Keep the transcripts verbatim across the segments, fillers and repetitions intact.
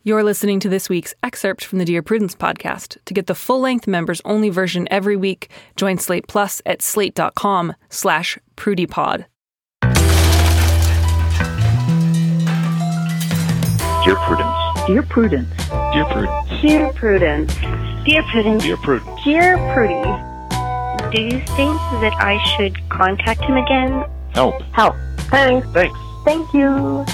You're listening to this week's excerpt from the Dear Prudence podcast. To get the full-length members-only version every week, join Slate Plus at slate.com slash prudypod. Dear Prudence. Dear Prudence. Dear Prudence. Dear Prudence. Dear Prudence. Dear Prudence. Dear Prudy. Do you think that I should contact him again? Help. Help. Thanks. Thanks. Thank you.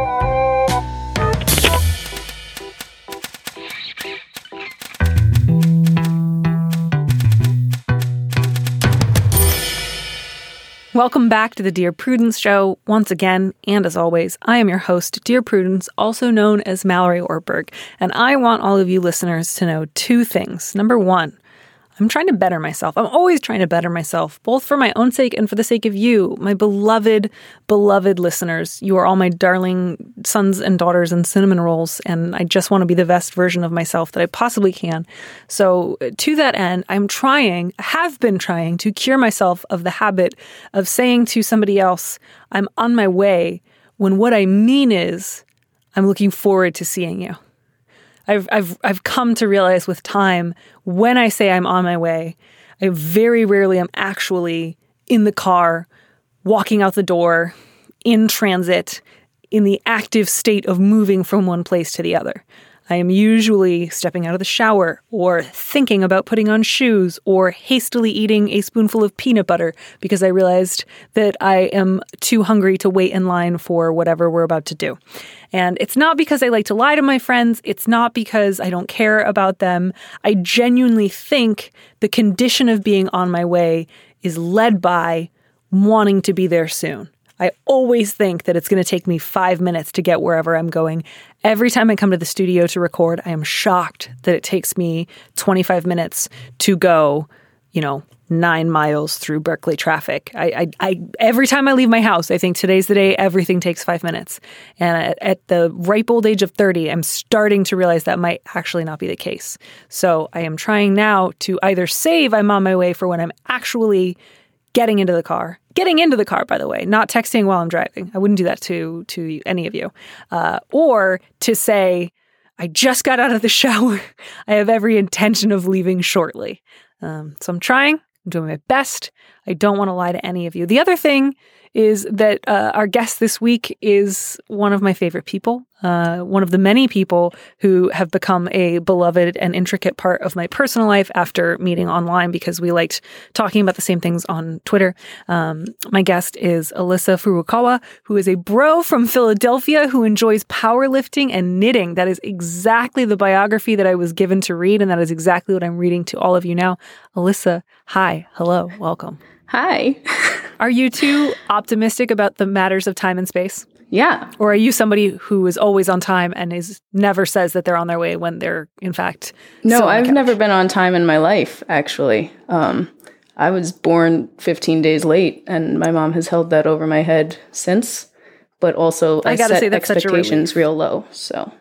Welcome back to the Dear Prudence Show. Once again, and as always, I am your host, Dear Prudence, also known as Mallory Ortberg, and I want all of you listeners to know two things. Number one, I'm trying to better myself. I'm always trying to better myself, both for my own sake and for the sake of you, my beloved, beloved listeners. You are all my darling sons and daughters and cinnamon rolls, and I just want to be the best version of myself that I possibly can. So to that end, I'm trying, have been trying to cure myself of the habit of saying to somebody else, I'm on my way, when what I mean is, I'm looking forward to seeing you. I've I've I've come to realize with time, when I say I'm on my way, I very rarely am actually in the car, walking out the door, in transit, in the active state of moving from one place to the other. I am usually stepping out of the shower or thinking about putting on shoes or hastily eating a spoonful of peanut butter because I realized that I am too hungry to wait in line for whatever we're about to do. And it's not because I like to lie to my friends. It's not because I don't care about them. I genuinely think the condition of being on my way is led by wanting to be there soon. I always think that it's going to take me five minutes to get wherever I'm going. Every time I come to the studio to record, I am shocked that it takes me twenty-five minutes to go, you know, nine miles through Berkeley traffic. I, I, I every time I leave my house, I think today's the day everything takes five minutes. And at, at the ripe old age of thirty, I'm starting to realize that might actually not be the case. So I am trying now to either save I'm on my way for when I'm actually getting into the car. Getting into the car, by the way, not texting while I'm driving. I wouldn't do that to to any of you. Uh, or to say, I just got out of the shower. I have every intention of leaving shortly. Um, so I'm trying. I'm doing my best. I don't want to lie to any of you. The other thing is that uh, our guest this week is one of my favorite people, uh, one of the many people who have become a beloved and intricate part of my personal life after meeting online because we liked talking about the same things on Twitter. Um, my guest is Alyssa Furukawa, who is a bro from Philadelphia who enjoys powerlifting and knitting. That is exactly the biography that I was given to read, and that is exactly what I'm reading to all of you now. Alyssa, hi, hello, welcome. Hi. Are you too optimistic about the matters of time and space? Yeah. Or are you somebody who is always on time and is never says that they're on their way when they're, in fact, No, I've never been on time in my life, actually. Um, I was born fifteen days late, and my mom has held that over my head since. But also, I, I gotta set say that's expectations real low. So,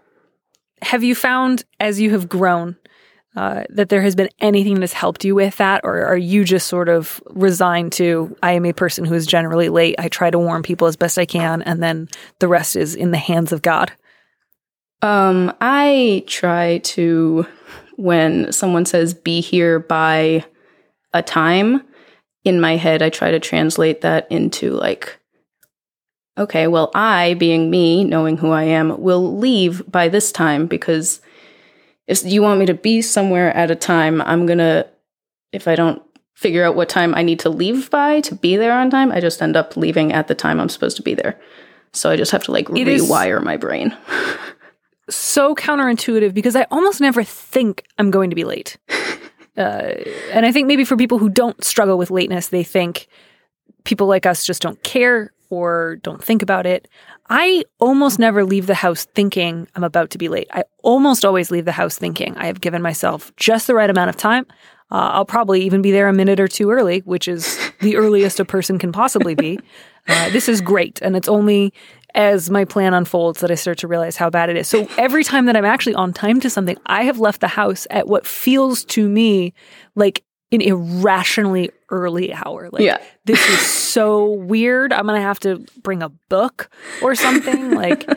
have you found, as you have grown, Uh, that there has been anything that's helped you with that? Or are you just sort of resigned to, I am a person who is generally late. I try to warn people as best I can, and then the rest is in the hands of God? Um, I try to, when someone says be here by a time, in my head, I try to translate that into like, okay, well, I, being me, knowing who I am, will leave by this time because if you want me to be somewhere at a time, I'm going to, if I don't figure out what time I need to leave by to be there on time, I just end up leaving at the time I'm supposed to be there. So I just have to like it rewire my brain. So counterintuitive because I almost never think I'm going to be late. uh, and I think maybe for people who don't struggle with lateness, they think people like us just don't care or don't think about it. I almost never leave the house thinking I'm about to be late. I almost always leave the house thinking I have given myself just the right amount of time. Uh, I'll probably even be there a minute or two early, which is the earliest a person can possibly be. Uh, this is great. And it's only as my plan unfolds that I start to realize how bad it is. So every time that I'm actually on time to something, I have left the house at what feels to me like an irrationally early hour. Like, yeah. This is so weird. I'm going to have to bring a book or something. Like,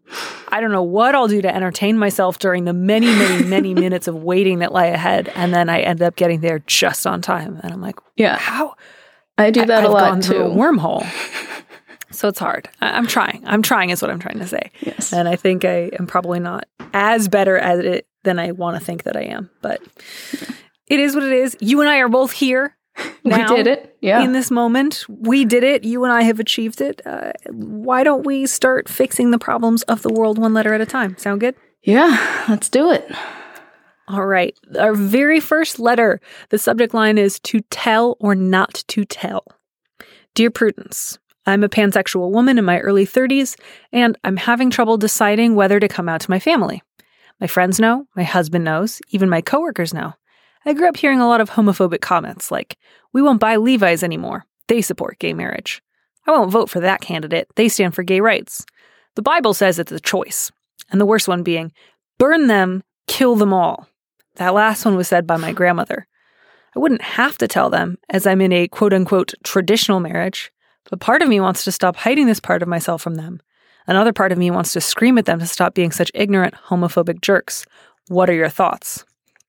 I don't know what I'll do to entertain myself during the many, many, many minutes of waiting that lie ahead. And then I end up getting there just on time. And I'm like, Yeah. how? I do that I, a I've lot gone too. through a wormhole. So it's hard. I, I'm trying. I'm trying is what I'm trying to say. Yes. And I think I am probably not as better at it than I want to think that I am. But it is what it is. You and I are both here. Now, we did it. Yeah. in this moment, we did it. You and I have achieved it. Uh, why don't we start fixing the problems of the world one letter at a time? Sound good? Yeah. Let's do it. All right. Our very first letter, the subject line is to tell or not to tell. Dear Prudence, I'm a pansexual woman in my early thirties, and I'm having trouble deciding whether to come out to my family. My friends know, my husband knows, even my coworkers know. I grew up hearing a lot of homophobic comments like, we won't buy Levi's anymore. They support gay marriage. I won't vote for that candidate. They stand for gay rights. The Bible says it's a choice. And the worst one being, burn them, kill them all. That last one was said by my grandmother. I wouldn't have to tell them, as I'm in a quote-unquote traditional marriage, but part of me wants to stop hiding this part of myself from them. Another part of me wants to scream at them to stop being such ignorant, homophobic jerks. What are your thoughts?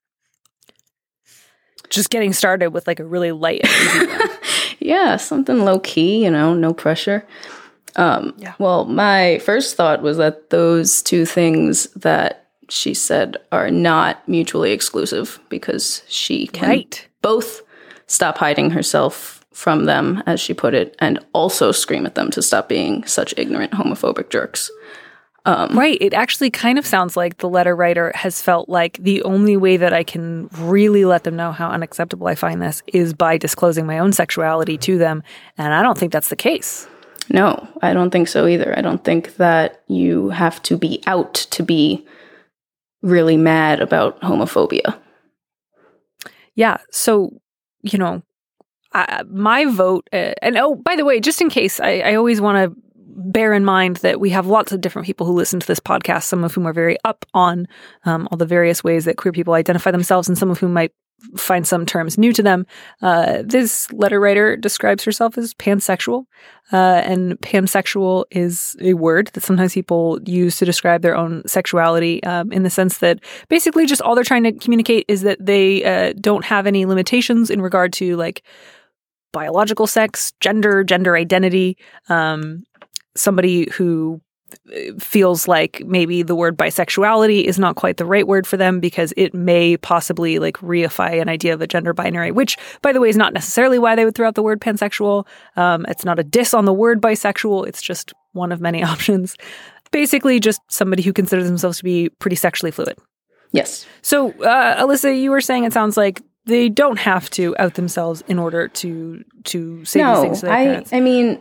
Just getting started with like a really light and easy one. Yeah, something low key, you know, no pressure. Um, Yeah. Well, my first thought was that those two things that she said are not mutually exclusive because she can Right. both stop hiding herself from them, as she put it, and also scream at them to stop being such ignorant, homophobic jerks. Um, Right. It actually kind of sounds like the letter writer has felt like the only way that I can really let them know how unacceptable I find this is by disclosing my own sexuality to them. And I don't think that's the case. No, I don't think so either. I don't think that you have to be out to be really mad about homophobia. Yeah. So, you know, I, my vote, uh, and oh, by the way, just in case, I, I always want to bear in mind that we have lots of different people who listen to this podcast, some of whom are very up on um, all the various ways that queer people identify themselves, and some of whom might find some terms new to them. Uh, this letter writer describes herself as pansexual, uh, and pansexual is a word that sometimes people use to describe their own sexuality, um, in the sense that basically just all they're trying to communicate is that they uh, don't have any limitations in regard to like biological sex, gender, gender identity. Um, somebody who feels like maybe the word bisexuality is not quite the right word for them because it may possibly like reify an idea of a gender binary, which, by the way, is not necessarily why they would throw out the word pansexual. Um, it's not a diss on the word bisexual. It's just one of many options. Basically, just somebody who considers themselves to be pretty sexually fluid. Yes. So, uh, Alyssa, you were saying it sounds like they don't have to out themselves in order to to say no, these things to their I, parents. I mean,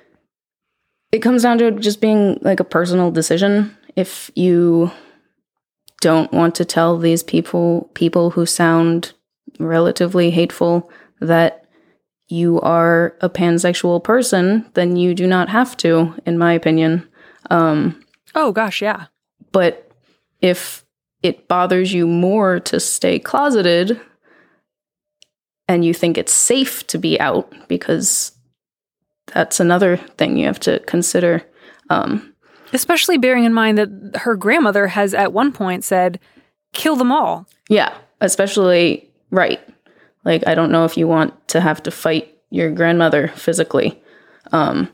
it comes down to just being like a personal decision. If you don't want to tell these people, people who sound relatively hateful, that you are a pansexual person, then you do not have to, in my opinion. Um, oh, gosh, yeah. but if it bothers you more to stay closeted and you think it's safe to be out, because that's another thing you have to consider. Um, Especially bearing in mind that her grandmother has at one point said, kill them all. yeah, especially, right. Like, I don't know if you want to have to fight your grandmother physically. Um,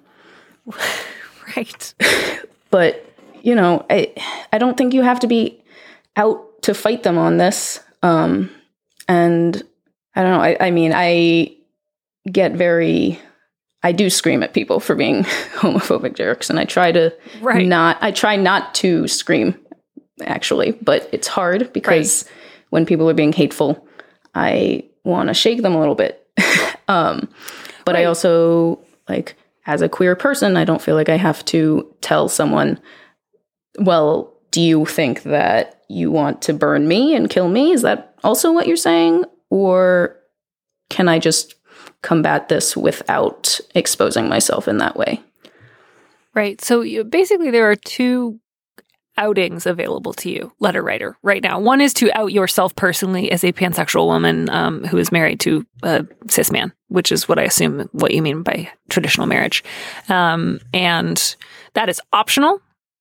right. But, you know, I, I don't think you have to be out to fight them on this. Um, and I don't know. I, I mean, I get very... I do scream at people for being homophobic jerks, and I try to right. not, I try not to scream, actually, but it's hard because right. when people are being hateful, I want to shake them a little bit. um, but right. I also, like, as a queer person, I don't feel like I have to tell someone, well, do you think that you want to burn me and kill me? Is that also what you're saying? Or can I just combat this without exposing myself in that way? Right. So you, basically there are two outings available to you, letter writer, right now. One is to out yourself personally as a pansexual woman um, who is married to a cis man, which is what I assume what you mean by traditional marriage. Um, and that is optional.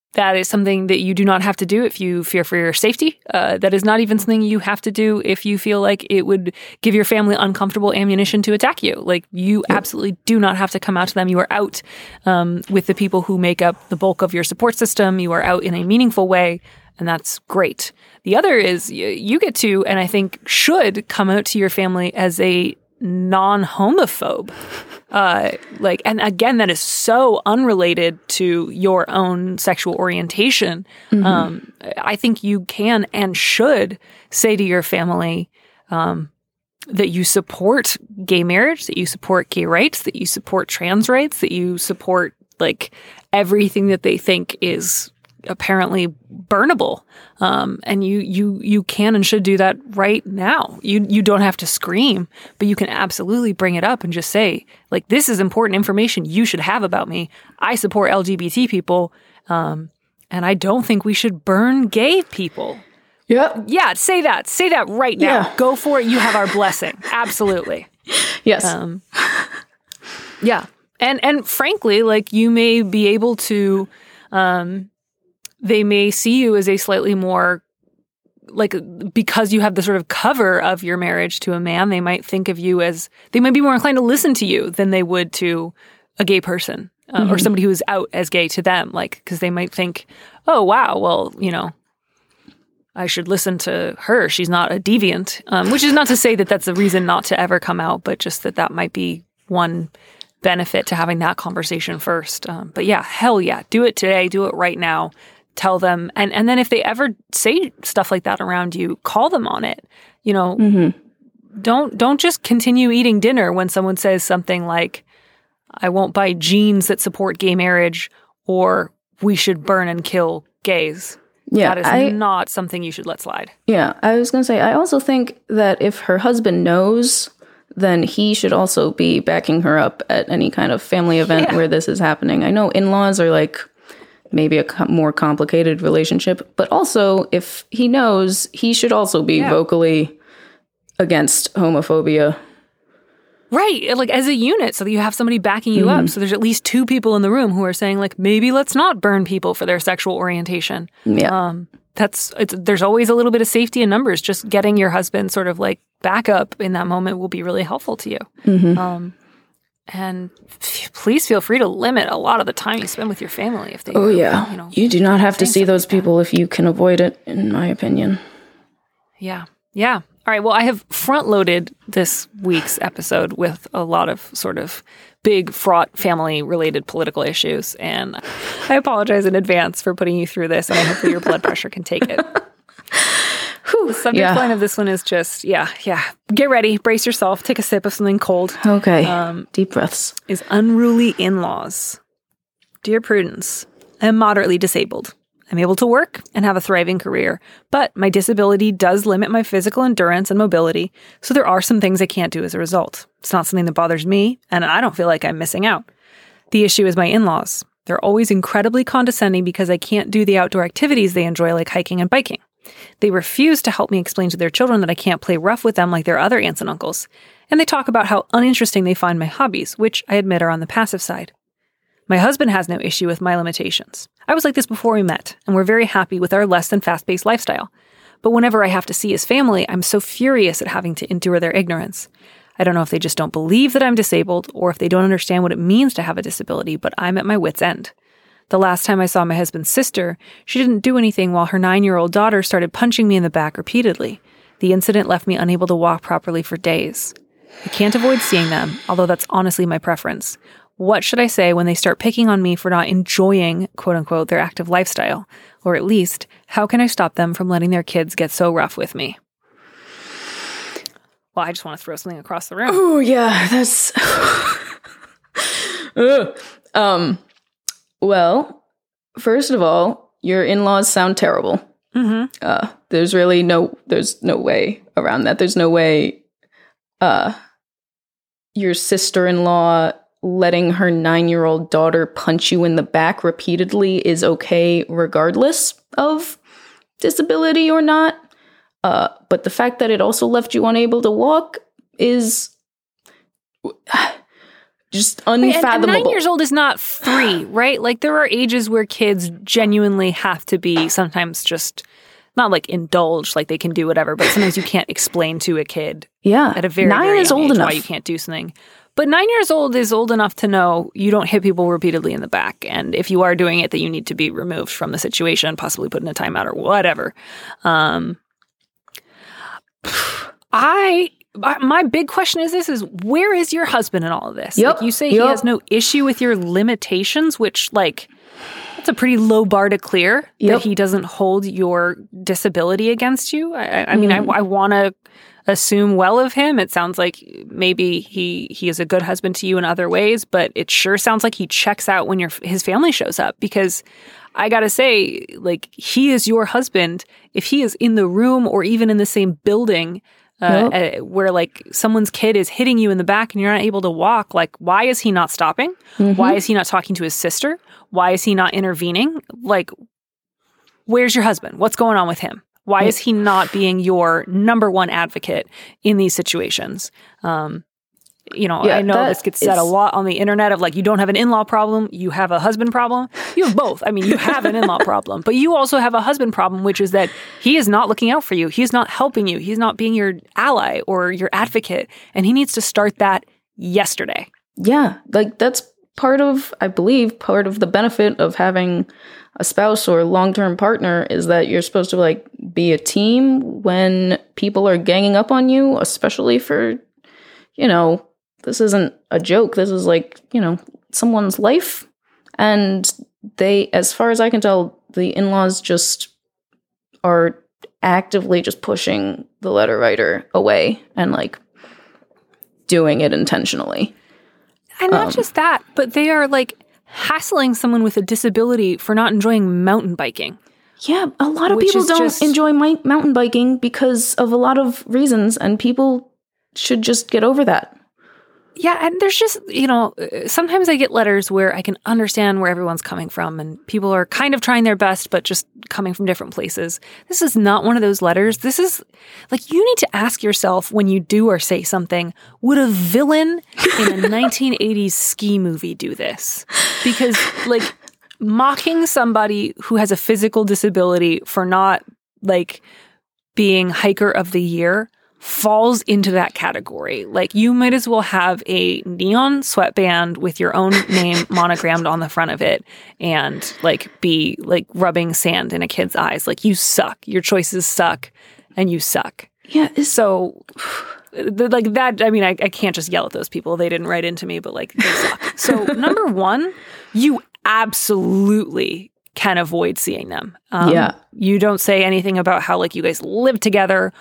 that is something that you do not have to do if you fear for your safety. Uh, that is not even something you have to do if you feel like it would give your family uncomfortable ammunition to attack you. Like, you yep. absolutely do not have to come out to them. You are out um, with the people who make up the bulk of your support system. You are out in a meaningful way, and that's great. The other is you, you get to, and I think should, come out to your family as a non-homophobe. Uh, like, and again, that is so unrelated to your own sexual orientation. Mm-hmm. Um, I think you can and should say to your family um, that you support gay marriage, that you support gay rights, that you support trans rights, that you support like everything that they think is apparently burnable. Um, and you, you, you can and should do that right now. You, you don't have to scream, but you can absolutely bring it up and just say, like, this is important information you should have about me. I support L G B T people. Um, and I don't think we should burn gay people. Yeah. Yeah. Say that. Say that right now. Yeah. Go for it. You have our blessing. Absolutely. Yes. Um, yeah. And, and frankly, like, you may be able to, um, they may see you as a slightly more, like, because you have the sort of cover of your marriage to a man, they might think of you as, they might be more inclined to listen to you than they would to a gay person uh, mm-hmm. or somebody who is out as gay to them. Like, because they might think, oh, wow, well, you know, I should listen to her. She's not a deviant, um, which is not to say that that's a reason not to ever come out, but just that that might be one benefit to having that conversation first. Um, but yeah, hell yeah, do it today. Do it right now. Tell them. And, and then if they ever say stuff like that around you, call them on it. You know, mm-hmm. don't, don't just continue eating dinner when someone says something like, I won't buy jeans that support gay marriage, or we should burn and kill gays. Yeah, that is I, not something you should let slide. Yeah, I was going to say, I also think that if her husband knows, then he should also be backing her up at any kind of family event yeah. where this is happening. I know in-laws are like maybe a co- more complicated relationship, but also if he knows, he should also be yeah. vocally against homophobia. Right, like as a unit, so that you have somebody backing you mm-hmm. up. So there's at least two people in the room who are saying, like, maybe let's not burn people for their sexual orientation. Yeah, um, that's it's. There's always a little bit of safety in numbers. Just getting your husband sort of like backup in that moment will be really helpful to you. Mm-hmm. Um, and f- please feel free to limit a lot of the time you spend with your family. If they, oh yeah, you know, you do not have to see those like people if you can avoid it. In my opinion. Yeah, yeah. All right, well, I have front-loaded this week's episode with a lot of sort of big, fraught, family-related political issues, and I apologize in advance for putting you through this, and I hope that your blood pressure can take it. Whew, the subject yeah. line of this one is just, yeah, yeah. Get ready, brace yourself, take a sip of something cold. Okay, um, deep breaths. Is unruly in-laws. Dear Prudence, I am moderately disabled. I'm able to work and have a thriving career, but my disability does limit my physical endurance and mobility, so there are some things I can't do as a result. It's not something that bothers me, and I don't feel like I'm missing out. The issue is my in-laws. They're always incredibly condescending because I can't do the outdoor activities they enjoy, like hiking and biking. They refuse to help me explain to their children that I can't play rough with them like their other aunts and uncles, and they talk about how uninteresting they find my hobbies, which I admit are on the passive side. My husband has no issue with my limitations. I was like this before we met, and we're very happy with our less than fast-paced lifestyle. But whenever I have to see his family, I'm so furious at having to endure their ignorance. I don't know if they just don't believe that I'm disabled, or if they don't understand what it means to have a disability, but I'm at my wit's end. The last time I saw my husband's sister, she didn't do anything while her nine-year-old daughter started punching me in the back repeatedly. The incident left me unable to walk properly for days. I can't avoid seeing them, although that's honestly my preference. What should I say when they start picking on me for not enjoying, quote-unquote, their active lifestyle? Or at least, how can I stop them from letting their kids get so rough with me? Well, I just want to throw something across the room. Oh, yeah, that's... um, well, first of all, your in-laws sound terrible. Mm-hmm. Uh, there's really no... There's no way around that. There's no way uh, your sister-in-law... letting her nine-year-old daughter punch you in the back repeatedly is okay regardless of disability or not. Uh, but the fact that it also left you unable to walk is... just Wait, and- unfathomable. And nine years old is not three, right? Like there are ages where kids genuinely have to be sometimes just not like indulged, like they can do whatever, but sometimes you can't explain to a kid Yeah, at a very, nine very is young old age enough. why you can't do something. But nine years old is old enough to know you don't hit people repeatedly in the back. And if you are doing it, that you need to be removed from the situation, possibly put in a timeout or whatever. Um, I, my big question is this, is where is your husband in all of this? Yep, Like you say he yep. has no issue with your limitations, which like, that's a pretty low bar to clear Yep. that he doesn't hold your disability against you. I, I- I mean, Mm. I, I want to assume well of him. It sounds like maybe he he is a good husband to you in other ways, but it sure sounds like he checks out when your his family shows up, because I gotta say, like, he is your husband if he is in the room or even in the same building uh, uh, where like someone's kid is hitting you in the back and you're not able to walk. Like, why is he not stopping? Why is he not talking to his sister? Why is he not intervening? Like, where's your husband? What's going on with him? Why is he not being your number one advocate in these situations? Um, you know, Yeah, I know that this gets said a is- lot on the internet of like, you don't have an in-law problem, you have a husband problem. You have both. I mean, you have an in-law problem, but you also have a husband problem, which is that he is not looking out for you. He's not helping you. He's not being your ally or your advocate. And he needs to start that yesterday. Yeah, like that's part of, I believe, part of the benefit of having a spouse or long-term partner is that you're supposed to like be a team when people are ganging up on you, especially for, you know, this isn't a joke. This is like, you know, someone's life. And they, as far as I can tell, the in-laws just are actively just pushing the letter writer away and like doing it intentionally. And not Um, just that, but they are like hassling someone with a disability for not enjoying mountain biking. Yeah, a lot of Which people is don't just- enjoy mi- mountain biking because of a lot of reasons, and people should just get over that. Yeah, and there's just, you know, uh, sometimes I get letters where I can understand where everyone's coming from and people are kind of trying their best, but just coming from different places. This is not one of those letters. This is like, you need to ask yourself when you do or say something, would a villain in a nineteen eighties ski movie do this? Because like mocking somebody who has a physical disability for not like being hiker of the year falls into that category. Like, you might as well have a neon sweatband with your own name monogrammed on the front of it and like be like rubbing sand in a kid's eyes. Like, you suck. Your choices suck and you suck. Yeah, it's, So th- like that, I mean, I, I can't just yell at those people. They didn't write into me, but like they suck. So number one, you absolutely can avoid seeing them. Um, Yeah. You don't say anything about how like you guys live together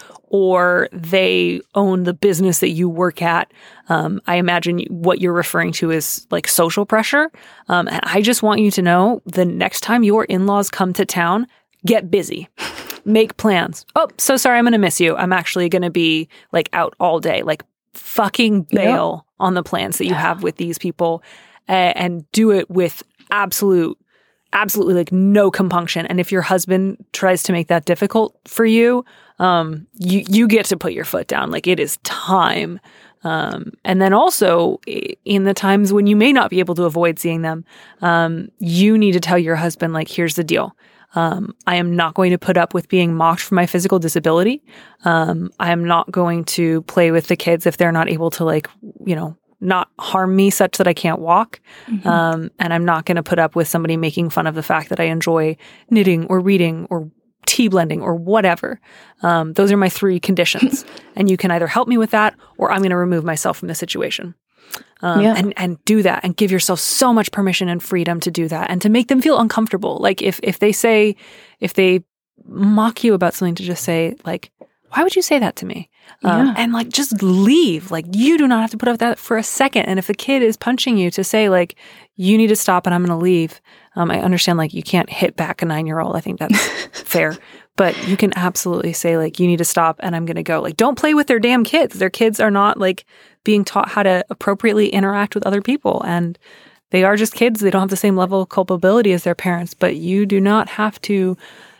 or they own the business that you work at. Um, I imagine what you're referring to is like social pressure. Um, and I just want you to know the next time your in-laws come to town, get busy. Make plans. Oh, so sorry, I'm going to miss you. I'm actually going to be like out all day. Like fucking bail on the plans that you have with these people uh, and do it with absolute absolutely like no compunction. And if your husband tries to make that difficult for you, um, you, you get to put your foot down. Like, it is time. Um, and then also i- in the times when you may not be able to avoid seeing them, um, you need to tell your husband, like, here's the deal. Um, I am not going to put up with being mocked for my physical disability. Um, I am not going to play with the kids if they're not able to, like, you know, not harm me such that I can't walk. Mm-hmm. Um, and I'm not going to put up with somebody making fun of the fact that I enjoy knitting or reading or tea blending or whatever. Um, those are my three conditions. And you can either help me with that or I'm going to remove myself from the situation. Um, Yeah. and, and do that and give yourself so much permission and freedom to do that and to make them feel uncomfortable. Like if, if they say, if they mock you about something, to just say like, why would you say that to me? Um, Yeah. And like, just leave. Like, you do not have to put up with that for a second. And if the kid is punching you, to say like, you need to stop and I'm going to leave. Um, I understand like you can't hit back a nine-year-old. I think that's fair. But you can absolutely say like, you need to stop and I'm going to go. Like, don't play with their damn kids. Their kids are not like being taught how to appropriately interact with other people. And they are just kids. They don't have the same level of culpability as their parents, but you do not have to,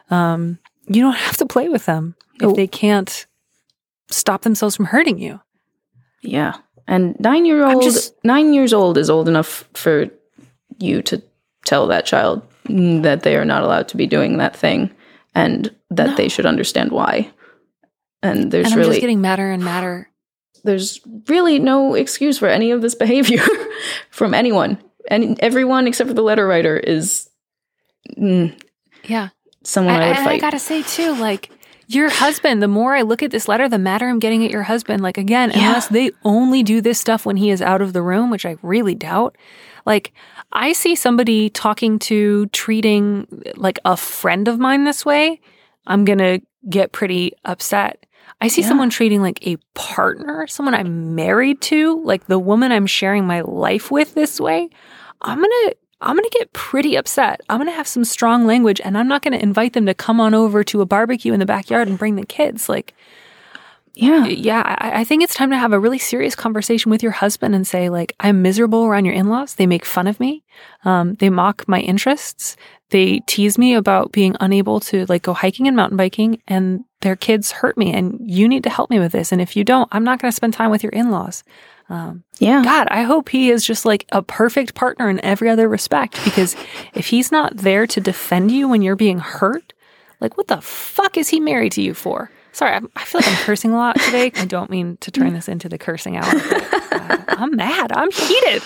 um, you don't have to play with them if Oh. they can't stop themselves from hurting you. yeah. And nine year old, just- nine years old is old enough for you to tell that child that they are not allowed to be doing that thing, and that No. they should understand why. And there's and I'm really just getting madder and madder. there's really no excuse for any of this behavior from anyone. And everyone except for the letter writer is mm, Yeah. someone I, I, would and fight. I gotta say too, like your husband, the more I look at this letter, the madder I'm getting at your husband. Like again, Yeah. unless they only do this stuff when he is out of the room, which I really doubt. Like I see somebody talking to, treating like a friend of mine this way, I'm gonna get pretty upset. I see Yeah. someone treating like a partner, someone I'm married to, like the woman I'm sharing my life with this way, I'm gonna I'm going to get pretty upset. I'm going to have some strong language, and I'm not going to invite them to come on over to a barbecue in the backyard and bring the kids. Like, yeah. yeah, I, I think it's time to have a really serious conversation with your husband and say, like, I'm miserable around your in-laws. They make fun of me. Um, they mock my interests. They tease me about being unable to, like, go hiking and mountain biking, and their kids hurt me, and you need to help me with this. And if you don't, I'm not going to spend time with your in-laws. Um, Yeah. God, I hope he is just like a perfect partner in every other respect, because if he's not there to defend you when you're being hurt, like what the fuck is he married to you for? Sorry, I, I feel like I'm cursing a lot today. I don't mean to turn this into the cursing hour. But, uh, I'm mad. I'm heated.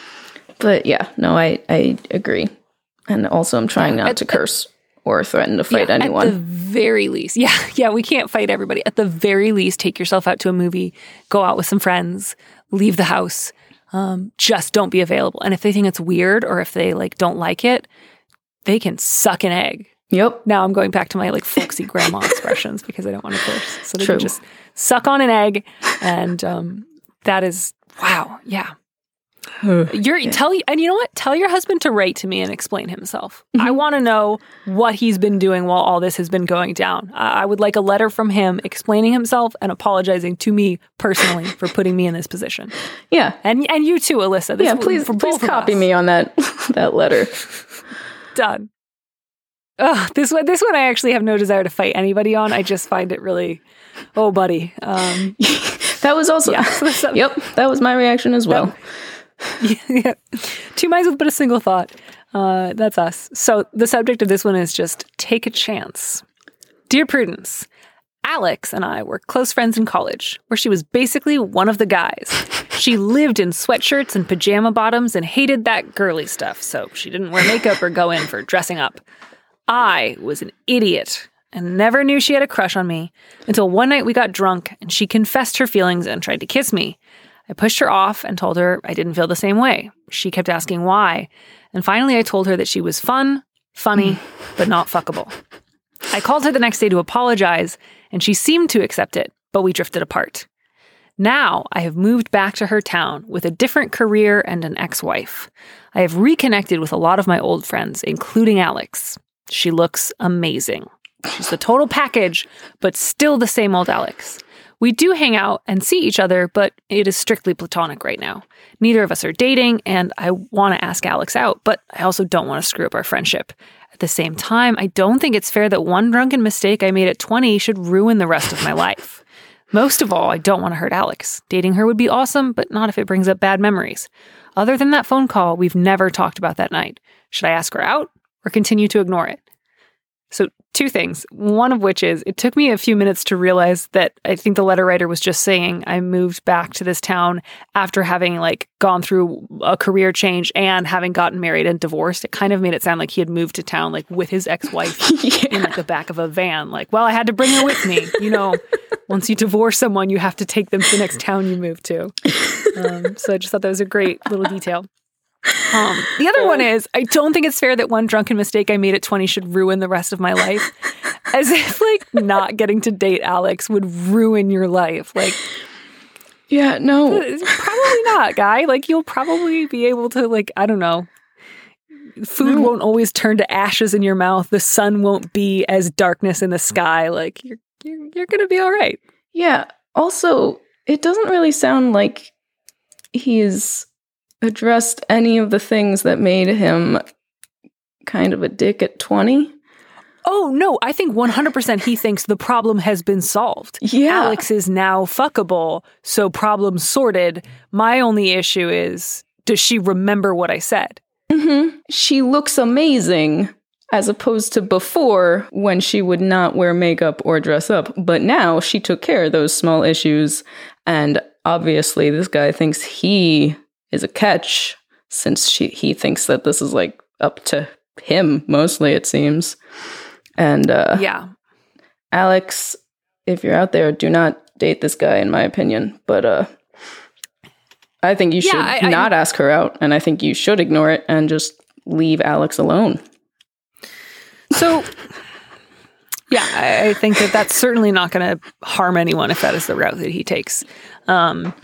But yeah, no, I, I agree. And also I'm trying not At- to curse or threaten to fight Yeah, anyone. At the very least. Yeah, yeah, we can't fight everybody. At the very least, take yourself out to a movie, go out with some friends, leave the house. Um, just don't be available. And if they think it's weird or if they like don't like it, they can suck an egg. Yep. Now I'm going back to my like folksy grandma expressions because I don't want to curse. So they True. can just suck on an egg, and um, that is wow. Yeah. You're tell and you know what? Tell your husband to write to me and explain himself. I want to know what he's been doing while all this has been going down. Uh, I would like a letter from him explaining himself and apologizing to me personally for putting me in this position. Yeah. And and you too, Alyssa. This Yeah, will- please for please both of copy us. me on that that letter. Done. Ugh, this one, this one, I actually have no desire to fight anybody on. I just find it really, oh, buddy. Um, That was also Yeah, so that's- Yep, that was my reaction as well. yeah. Two minds with but a single thought. Uh, that's us. So the subject of this one is just take a chance. Dear Prudence, Alex and I were close friends in college, where she was basically one of the guys. She lived in sweatshirts and pajama bottoms and hated that girly stuff, so she didn't wear makeup or go in for dressing up. I was an idiot and never knew she had a crush on me until one night we got drunk and she confessed her feelings and tried to kiss me. I pushed her off and told her I didn't feel the same way. She kept asking why. And finally I told her that she was fun, funny, but not fuckable. I called her the next day to apologize and she seemed to accept it, but we drifted apart. Now I have moved back to her town with a different career and an ex-wife. I have reconnected with a lot of my old friends, including Alex. She looks amazing. She's the total package, but still the same old Alex. We do hang out and see each other, but it is strictly platonic right now. Neither of us are dating, and I want to ask Alex out, but I also don't want to screw up our friendship. At the same time, I don't think it's fair that one drunken mistake I made at twenty should ruin the rest of my life. Most of all, I don't want to hurt Alex. Dating her would be awesome, but not if it brings up bad memories. Other than that phone call, we've never talked about that night. Should I ask her out or continue to ignore it? So two things, one of which is it took me a few minutes to realize that I think the letter writer was just saying I moved back to this town after having like gone through a career change and having gotten married and divorced. It kind of made it sound like he had moved to town like with his ex-wife in like the back of a van. Like, well, I had to bring her with me. You know, once you divorce someone, you have to take them to the next town you move to. Um, so I just thought that was a great little detail. Um, the other one is, I don't think it's fair that one drunken mistake I made at twenty should ruin the rest of my life. As if, like, not getting to date Alex would ruin your life. Like, Yeah, no. probably not, guy. Like, you'll probably be able to, like, I don't know. Food No. won't always turn to ashes in your mouth. The sun won't be as darkness in the sky. Like, you're you're, you're going to be all right. Yeah. Also, it doesn't really sound like he's addressed any of the things that made him kind of a dick at twenty. Oh, no, I think one hundred percent he thinks the problem has been solved. Yeah. Alex is now fuckable, so problem sorted. My only issue is, does she remember what I said? Mm-hmm. She looks amazing, as opposed to before when she would not wear makeup or dress up. But now she took care of those small issues. And obviously this guy thinks he is a catch, since she he thinks that this is like up to him, mostly, it seems. And uh, yeah, Alex, if you're out there, do not date this guy, in my opinion. But uh, I think you should yeah, I, not I, ask her out, and I think you should ignore it and just leave Alex alone. So, yeah, I, I think that that's certainly not going to harm anyone if that is the route that he takes. Um,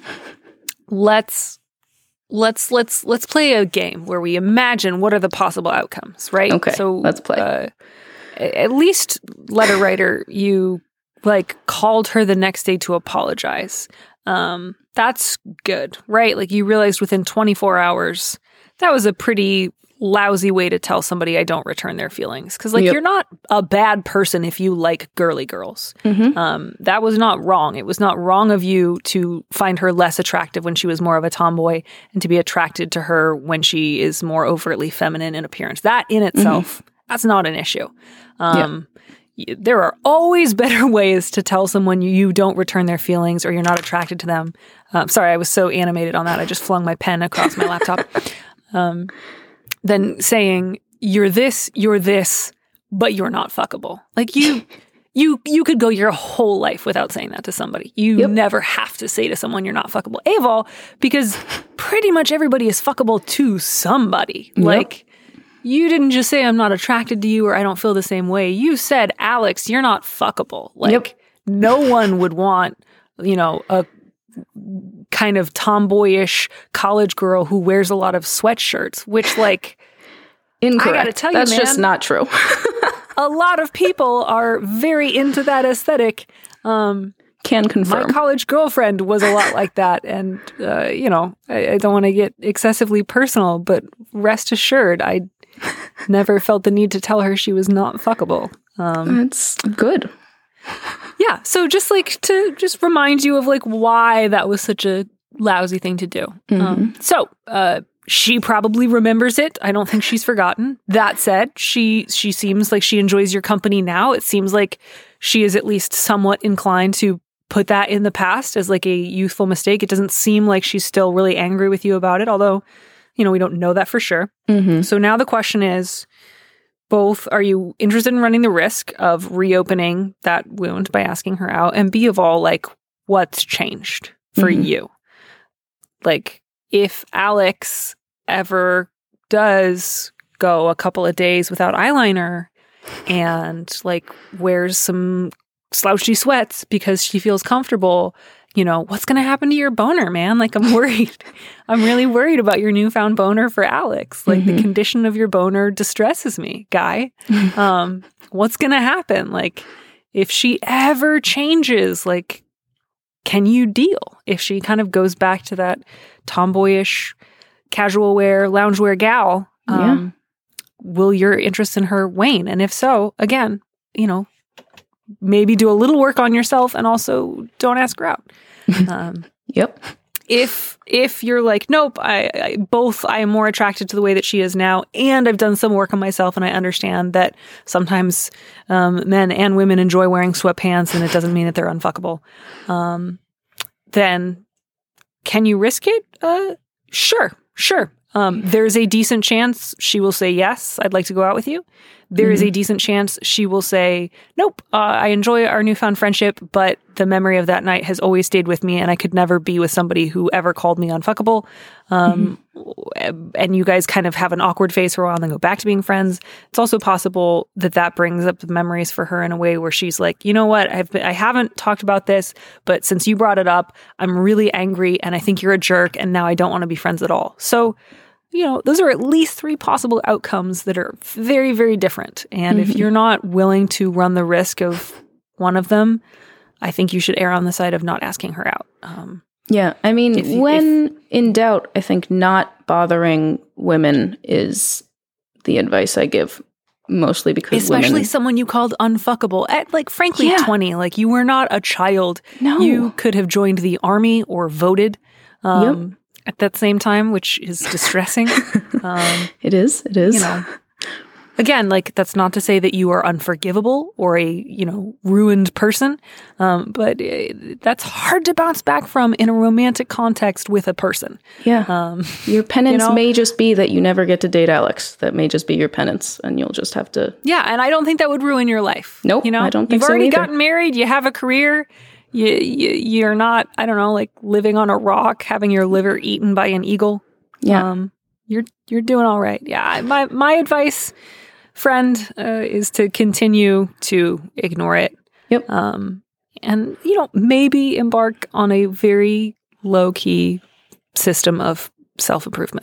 let's let's let's let's play a game where we imagine what are the possible outcomes, right? Okay, so let's play. Uh, at least, letter writer, you like called her the next day to apologize. Um, that's good, right? Like you realized within twenty-four hours that was a pretty lousy way to tell somebody I don't return their feelings. Because like Yep. you're not a bad person if you like girly girls. Mm-hmm. Um, that was not wrong. It was not wrong of you to find her less attractive when she was more of a tomboy and to be attracted to her when she is more overtly feminine in appearance. That in itself, mm-hmm. that's not an issue. Um, yeah. y- there are always better ways to tell someone you, you don't return their feelings or you're not attracted to them. Um, sorry, I was so animated on that. I just flung my pen across my laptop. Um, than saying you're this, you're this, but you're not fuckable. Like you, you, you could go your whole life without saying that to somebody. You Yep. never have to say to someone you're not fuckable. A of all, because pretty much everybody is fuckable to somebody. Yep. Like you didn't just say I'm not attracted to you or I don't feel the same way. You said, Alex, you're not fuckable. Like Yep. no one would want, you know, a kind of tomboyish college girl who wears a lot of sweatshirts, which like Incorrect. I gotta tell you, That's man, just not true. a lot of people are very into that aesthetic. Um, Can my confirm. college girlfriend was a lot like that. And, uh, you know, I, I don't want to get excessively personal, but rest assured, I never felt the need to tell her she was not fuckable. Um, That's good. Yeah. So just like to just remind you of like why that was such a lousy thing to do. Mm-hmm. Um, so uh, she probably remembers it. I don't think she's forgotten. That said, she she seems like she enjoys your company now. It seems like she is at least somewhat inclined to put that in the past as like a youthful mistake. It doesn't seem like she's still really angry with you about it, although, you know, we don't know that for sure. Mm-hmm. So now the question is, both, are you interested in running the risk of reopening that wound by asking her out? And B of all, like, what's changed for Mhm. you? Like, if Alex ever does go a couple of days without eyeliner and, like, wears some slouchy sweats because she feels comfortable, you know, what's going to happen to your boner, man? Like, I'm worried. I'm really worried about your newfound boner for Alex. Like, Mhm. the condition of your boner distresses me, guy. Um, what's going to happen? Like, if she ever changes, like, can you deal? If she kind of goes back to that tomboyish, casual wear, loungewear gal, um, will your interest in her wane? And if so, again, you know, maybe do a little work on yourself and also don't ask her out. Um, Yep. if if you're like, nope, I, I both I am more attracted to the way that she is now, and I've done some work on myself, and I understand that sometimes um, men and women enjoy wearing sweatpants, and it doesn't mean that they're unfuckable. Um, then can you risk it? Uh, sure, sure. Um, there's a decent chance she will say yes. I'd like to go out with you. There is a decent chance she will say, nope, uh, I enjoy our newfound friendship, but the memory of that night has always stayed with me, and I could never be with somebody who ever called me unfuckable. Um, mm-hmm. And you guys kind of have an awkward phase for a while and then go back to being friends. It's also possible that that brings up the memories for her in a way where she's like, you know what, I've been, I haven't talked about this, but since you brought it up, I'm really angry, and I think you're a jerk, and now I don't want to be friends at all. So, you know, those are at least three possible outcomes that are very, very different. And Mm-hmm. if you're not willing to run the risk of one of them, I think you should err on the side of not asking her out. Um, Yeah. I mean, If you- when in doubt, I think not bothering women is the advice I give mostly because Especially women, someone you called unfuckable at, like, frankly, Yeah. twenty. Like, you were not a child. No. You could have joined the army or voted um, at that same time, which is distressing. um, it is, it is. you know, again, like, that's not to say that you are unforgivable or a, you know, ruined person, um, but uh, that's hard to bounce back from in a romantic context with a person. Yeah. Um, Your penance you know? may just be that you never get to date Alex. That may just be your penance, and you'll just have to. yeah, and I don't think that would ruin your life. Nope, you know, I don't think you've so already either. gotten married, you have a career. You, you you're not, I don't know, like living on a rock, having your liver eaten by an eagle. Yeah. Um, you're you're doing all right. Yeah. I- My my advice, friend, uh, is to continue to ignore it. Yep. Um, and you know, maybe embark on a very low key system of self improvement.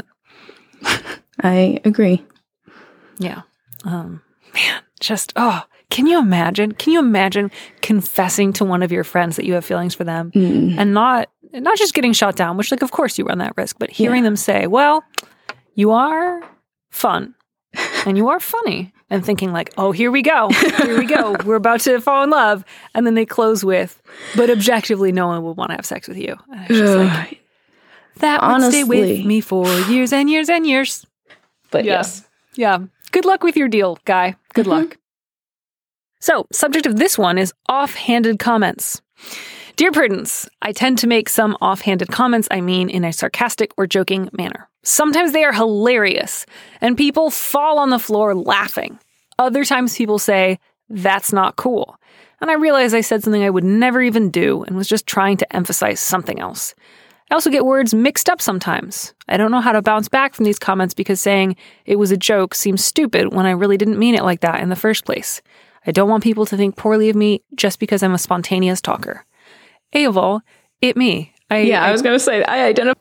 I agree. Yeah. Um, man, just oh, can you imagine? Can you imagine confessing to one of your friends that you have feelings for them Mm. and not not just getting shot down, which, like, of course you run that risk, but hearing Yeah. them say, "Well, you are fun and you are funny," and thinking like, "Oh, here we go, here we go, we're about to fall in love," and then they close with, "But objectively, no one would want to have sex with you." And it's just like, Ugh. that would stay with honestly. me for years and years and years. But Yeah. yes. Yeah. Good luck with your deal, guy. Good Mhm. luck. So, subject of this one is offhanded comments. Dear Prudence, I tend to make some offhanded comments, I mean, in a sarcastic or joking manner. Sometimes they are hilarious, and people fall on the floor laughing. Other times people say, "That's not cool." And I realize I said something I would never even do and was just trying to emphasize something else. I also get words mixed up sometimes. I don't know how to bounce back from these comments because saying it was a joke seems stupid when I really didn't mean it like that in the first place. I don't want people to think poorly of me just because I'm a spontaneous talker. Aval, it me. I, Yeah, I I was going to say, I identify.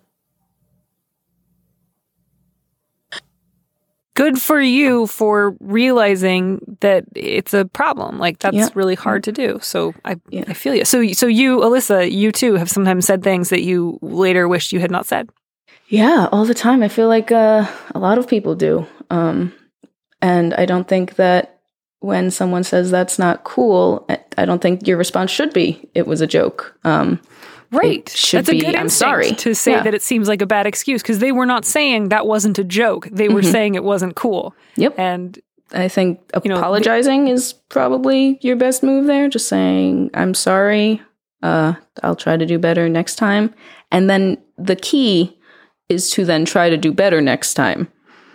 good for you for realizing that it's a problem. Like, that's Yeah. really hard to do. So I, Yeah. I feel you. So, so you, Alyssa, you too have sometimes said things that you later wished you had not said. Yeah, all the time. I feel like uh, a lot of people do. Um, and I don't think that when someone says that's not cool, I- I don't think your response should be, it was a joke. Um, Right. It should That's a be, good I'm instinct sorry. to say Yeah. that it seems like a bad excuse because they were not saying that wasn't a joke. They were Mhm. saying it wasn't cool. Yep. And I think You know, the- apologizing is probably your best move there. Just saying, I'm sorry. Uh, I'll try to do better next time. And then the key is to then try to do better next time.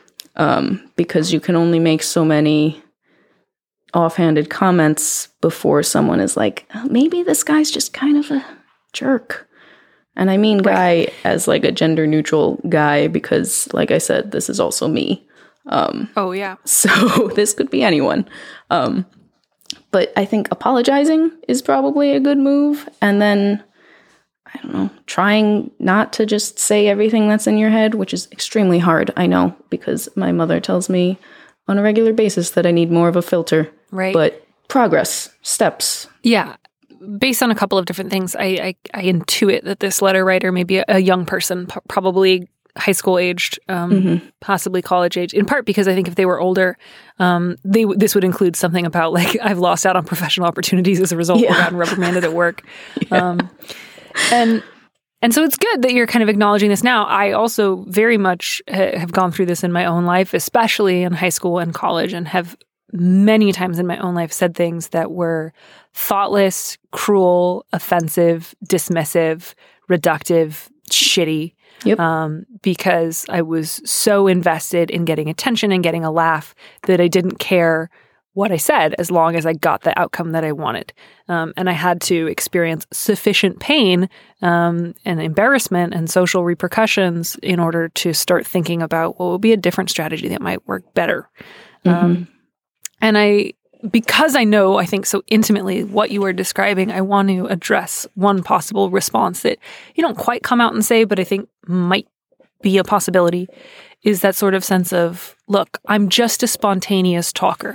Um, because you can only make so many offhanded comments before someone is like, oh, maybe this guy's just kind of a jerk. And I mean guy as like a gender neutral guy because, like I said, this is also me. Um, oh, yeah. so this could be anyone. Um, but I think apologizing is probably a good move. And then, I don't know, trying not to just say everything that's in your head, which is extremely hard, I know, because my mother tells me on a regular basis that I need more of a filter. Right. But progress, steps. Yeah. Based on a couple of different things, I, I, I intuit that this letter writer may be a, a young person, p- probably high school aged, um, Mm-hmm. possibly college age, in part because I think if they were older, um, they w- this would include something about like, I've lost out on professional opportunities as a result Yeah. or gotten reprimanded at work. Um, and and so it's good that you're kind of acknowledging this now. I also very much ha- have gone through this in my own life, especially in high school and college, and have many times in my own life said things that were thoughtless, cruel, offensive, dismissive, reductive, shitty. Yep. Um, because I was so invested in getting attention and getting a laugh that I didn't care what I said as long as I got the outcome that I wanted. Um, and I had to experience sufficient pain um, and embarrassment and social repercussions in order to start thinking about what would be a different strategy that might work better. Um, and I, because I know, I think so intimately what you are describing, I want to address one possible response that you don't quite come out and say, but I think might be a possibility, is that sort of sense of, look, I'm just a spontaneous talker.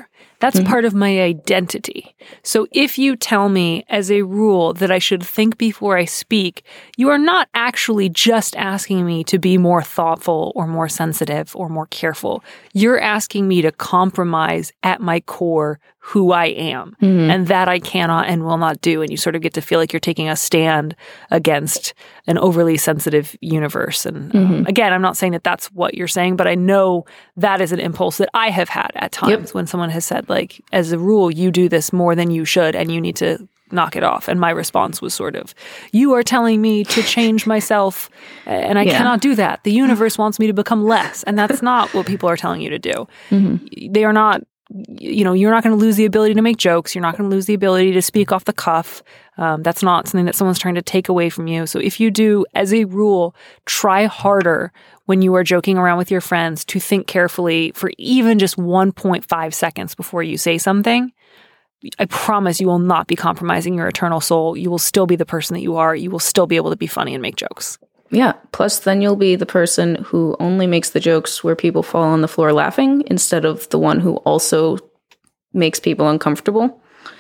That's mm-hmm. part of my identity. So if you tell me as a rule that I should think before I speak, you are not actually just asking me to be more thoughtful or more sensitive or more careful. You're asking me to compromise at my core who I am, mm-hmm. and that I cannot and will not do. And you sort of get to feel like you're taking a stand against an overly sensitive universe. And um, mm-hmm. again, I'm not saying that that's what you're saying, but I know that is an impulse that I have had at times yep. when someone has said, like, as a rule, you do this more than you should, and you need to knock it off. And my response was sort of, you are telling me to change myself, and I yeah. cannot do that. The universe wants me to become less, and that's not what people are telling you to do. Mm-hmm. They are not, you know, you're not going to lose the ability to make jokes. You're not going to lose the ability to speak off the cuff. Um, that's not something that someone's trying to take away from you. So if you do, as a rule, try harder when you are joking around with your friends to think carefully for even just one point five seconds before you say something. I promise you will not be compromising your eternal soul. You will still be the person that you are. You will still be able to be funny and make jokes. Yeah. Plus, then you'll be the person who only makes the jokes where people fall on the floor laughing instead of the one who also makes people uncomfortable.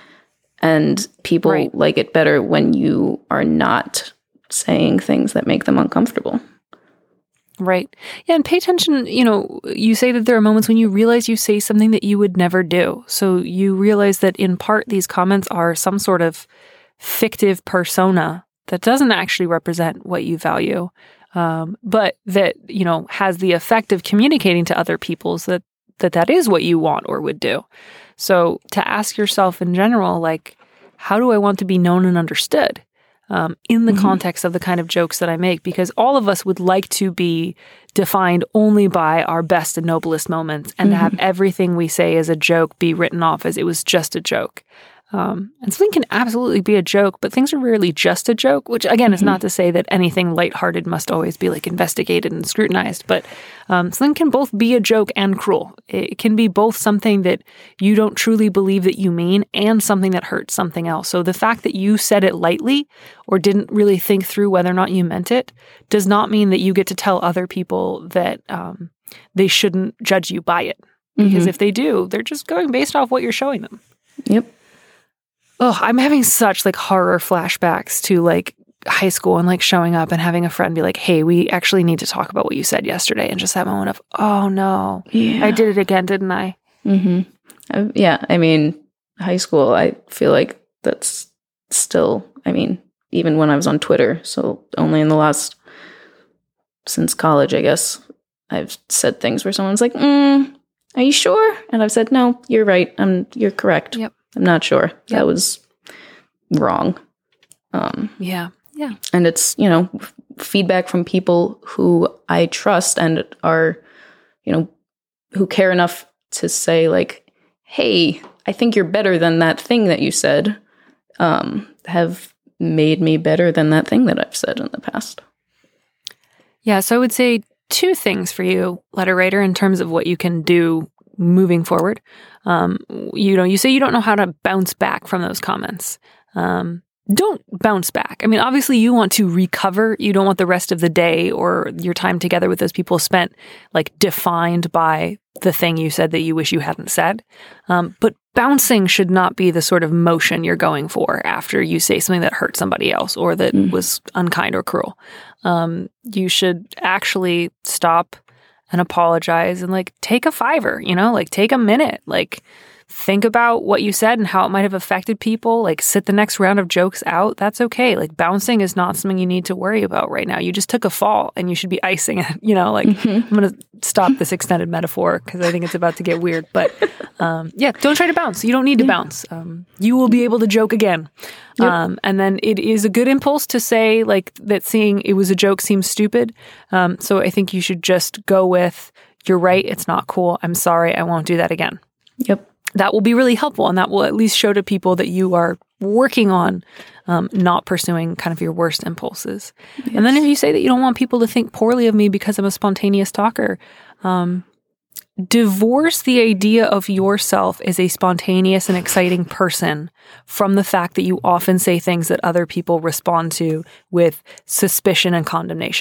And people right. like it better when you are not saying things that make them uncomfortable. Right. Yeah. And pay attention. You know, you say that there are moments when you realize you say something that you would never do. So you realize that in part, these comments are some sort of fictive persona that doesn't actually represent what you value, um, but that, you know, has the effect of communicating to other people that, that that is what you want or would do. So to ask yourself in general, like, how do I want to be known and understood um, in the mm-hmm. context of the kind of jokes that I make? Because all of us would like to be defined only by our best and noblest moments, and mm-hmm. to have everything we say as a joke be written off as it was just a joke. Um, and something can absolutely be a joke, but things are rarely just a joke, which again mm-hmm. is not to say that anything lighthearted must always be like investigated and scrutinized, but um, something can both be a joke and cruel. It can be both something that you don't truly believe that you mean and something that hurts something else. So the fact that you said it lightly or didn't really think through whether or not you meant it does not mean that you get to tell other people that um, they shouldn't judge you by it. Because mm-hmm. if they do, they're just going based off what you're showing them. Yep. Oh, I'm having such like horror flashbacks to like high school and like showing up and having a friend be like, hey, we actually need to talk about what you said yesterday. And just that moment of, oh no, yeah. I did it again, didn't I? Mm-hmm. I, yeah. I mean, high school, I feel like that's still, I mean, even when I was on Twitter. So only in the last, since college, I guess, I've said things where someone's like, mm, are you sure? And I've said, no, you're right. I'm, you're correct. Yep. I'm not sure. Yep. That was wrong. Um, yeah. Yeah. And it's, you know, f- feedback from people who I trust and are, you know, who care enough to say like, hey, I think you're better than that thing that you said, um, have made me better than that thing that I've said in the past. Yeah. So I would say two things for you, letter writer, in terms of what you can do moving forward. Um, you know, you say you don't know how to bounce back from those comments. Um, don't bounce back. I mean, obviously you want to recover. You don't want the rest of the day or your time together with those people spent like defined by the thing you said that you wish you hadn't said. Um, but bouncing should not be the sort of motion you're going for after you say something that hurt somebody else or that mm. was unkind or cruel. Um, you should actually stop and apologize and like take a fiver, you know, like take a minute, like think about what you said and how it might have affected people, like sit the next round of jokes out. That's okay. Like bouncing is not something you need to worry about right now. You just took a fall and you should be icing it, you know, like mm-hmm. I'm going to stop this extended metaphor because I think it's about to get weird, but um, yeah, don't try to bounce. You don't need to yeah. bounce. Um, you will be able to joke again. Yep. Um, and then it is a good impulse to say like that seeing it was a joke seems stupid. Um, so I think you should just go with, you're right. It's not cool. I'm sorry. I won't do that again. Yep. That will be really helpful, and that will at least show to people that you are working on um, not pursuing kind of your worst impulses. Yes. And then if you say that you don't want people to think poorly of me because I'm a spontaneous talker, um, divorce the idea of yourself as a spontaneous and exciting person from the fact that you often say things that other people respond to with suspicion and condemnation.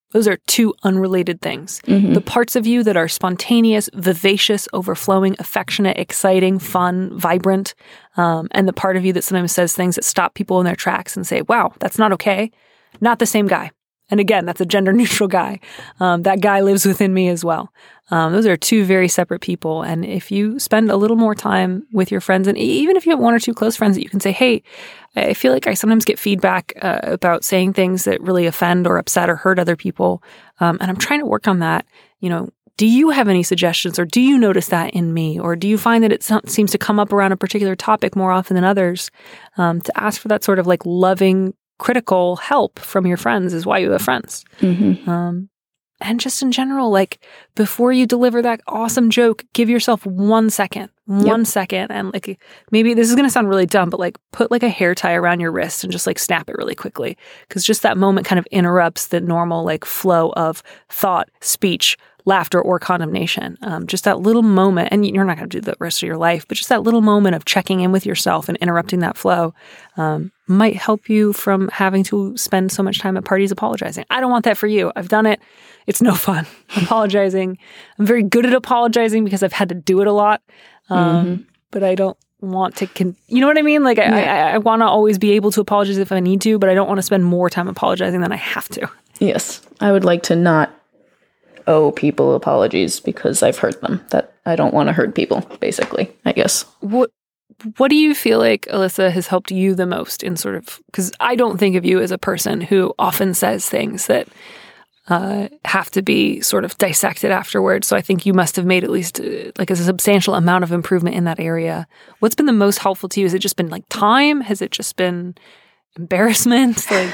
Those are two unrelated things. Mm-hmm. The parts of you that are spontaneous, vivacious, overflowing, affectionate, exciting, fun, vibrant, um, and the part of you that sometimes says things that stop people in their tracks and say, wow, that's not okay. Not the same guy. And again, that's a gender neutral guy. Um, that guy lives within me as well. Um, those are two very separate people. And if you spend a little more time with your friends, and even if you have one or two close friends that you can say, hey, I feel like I sometimes get feedback uh, about saying things that really offend or upset or hurt other people. Um, and I'm trying to work on that. You know, do you have any suggestions, or do you notice that in me? Or do you find that it seems to come up around a particular topic more often than others? Um, to ask for that sort of like loving, critical help from your friends is why you have friends. Mm-hmm. Um, and just in general, like before you deliver that awesome joke, give yourself one second, one Yep. second. And like, maybe this is going to sound really dumb, but like put like a hair tie around your wrist and just like snap it really quickly. Cause just that moment kind of interrupts the normal like flow of thought, speech, laughter, or condemnation. Um, just that little moment, and you're not going to do the rest of your life, but just that little moment of checking in with yourself and interrupting that flow um, might help you from having to spend so much time at parties apologizing. I don't want that for you. I've done it. It's no fun. Apologizing. I'm very good at apologizing because I've had to do it a lot. Um, Mm-hmm. But I don't want to, con- you know what I mean? Like I, Yeah. I, I want to always be able to apologize if I need to, but I don't want to spend more time apologizing than I have to. Yes. I would like to not owe people apologies because I've hurt them. That I don't want to hurt people, basically, I guess. What What do you feel like, Alyssa, has helped you the most in sort of, because I don't think of you as a person who often says things that uh, have to be sort of dissected afterwards. So I think you must have made at least uh, like a substantial amount of improvement in that area. What's been the most helpful to you? Has it just been like time? Has it just been embarrassment? Like,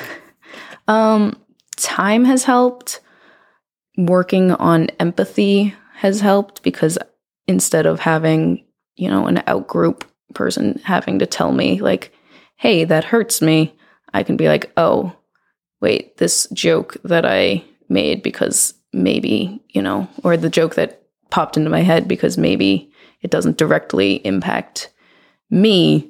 Um, time has helped. Working on empathy has helped because instead of having, you know, an outgroup person having to tell me like, hey, that hurts me, I can be like, oh, wait, this joke that I made because maybe, you know, or the joke that popped into my head because maybe it doesn't directly impact me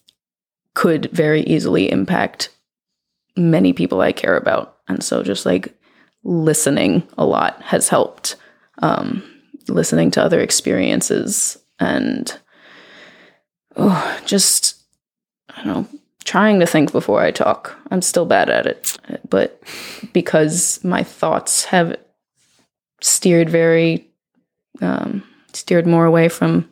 could very easily impact many people I care about. And so just like listening a lot has helped. Um, listening to other experiences and oh, just, I don't know, trying to think before I talk. I'm still bad at it, but because my thoughts have steered very, um, steered more away from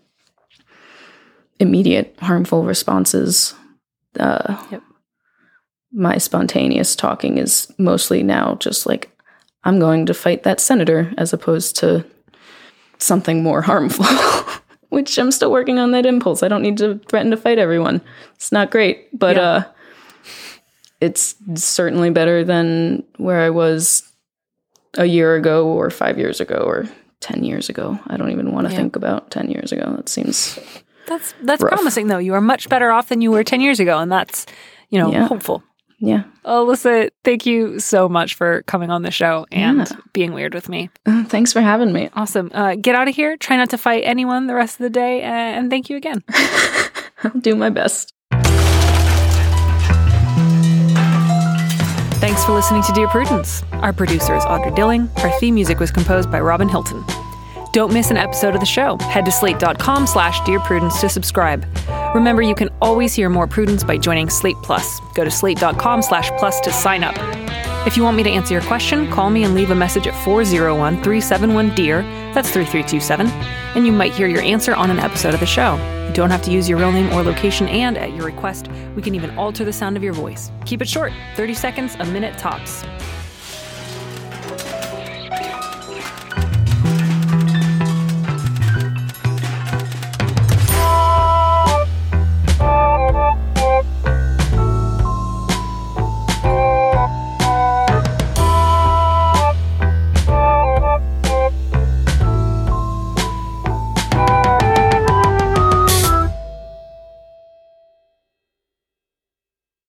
immediate harmful responses, uh, Yep. my spontaneous talking is mostly now just like, I'm going to fight that senator as opposed to something more harmful, which I'm still working on that impulse. I don't need to threaten to fight everyone. It's not great, but Yeah. uh, it's certainly better than where I was a year ago or five years ago or ten years ago. I don't even want to Yeah. think about ten years ago. That seems that's that's Rough. promising, though. You are much better off than you were ten years ago, and that's, you know, Yeah. hopeful. Yeah. Alyssa, thank you so much for coming on the show and Yeah. being weird with me. Uh, thanks for having me. Awesome. Uh, get out of here. Try not to fight anyone the rest of the day. And, and thank you again. I'll do my best. Thanks for listening to Dear Prudence. Our producer is Audrey Dilling. Our theme music was composed by Robin Hilton. Don't miss an episode of the show. Head to slate.com slash Dear Prudence to subscribe. Remember, you can always hear more Prudence by joining Slate Plus. Go to slate.com slash plus to sign up. If you want me to answer your question, call me and leave a message at four oh one, three seven one, D E A R. That's three three two seven. And you might hear your answer on an episode of the show. You don't have to use your real name or location, and at your request, we can even alter the sound of your voice. Keep it short, thirty seconds, a minute tops.